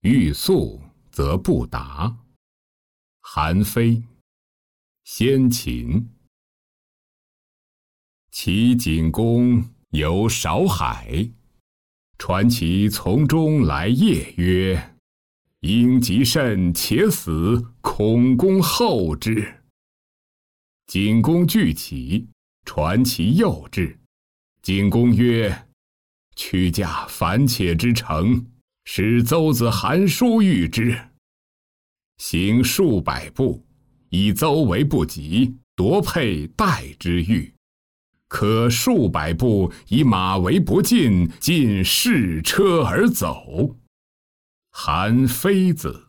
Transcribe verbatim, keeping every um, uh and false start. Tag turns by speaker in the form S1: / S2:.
S1: 欲速则不达。韩非，先秦。齐景公游韶海，传其从中来谒曰：婴极甚且死，孔公后之。景公惧起，传其幼至。景公曰：屈驾樊且之城，使邹子韩叔遇之。行数百步，以邹为不及，夺佩待之遇。可数百步，以马为不进，尽试车而走。韩非子。